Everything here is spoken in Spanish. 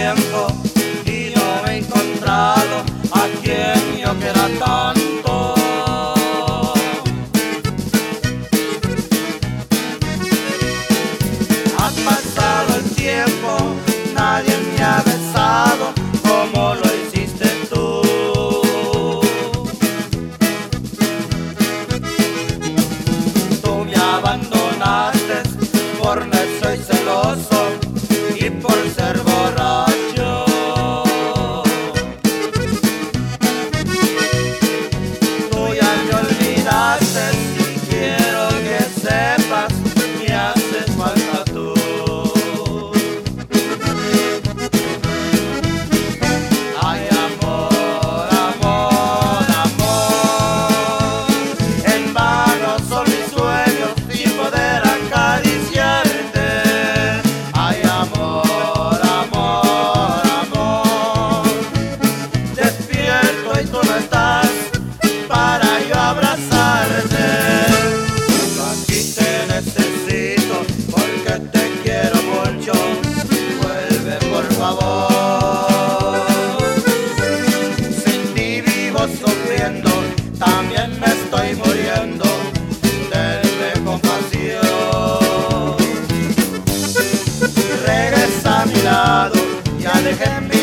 tiempo y no he encontrado a quien yo quiera tanto. Ha pasado el tiempo, nadie me ha besado como lo hiciste tú. Tú me abandonaste por necio y celoso y por ser borracho. Tú ya me olvidaste y quiero que sepas que haces falta tú. Ay, amor, amor, amor, en vano son mis sueños sin poder acariciarte. Ay, amor, amor, amor, despierto y tú no estás para yo abrazarte. Yo aquí te necesito porque te quiero mucho. Vuelve por favor. Sin ti vivo sufriendo, también me estoy muriendo. Denme compasión. Regresa a mi lado, ya déjenme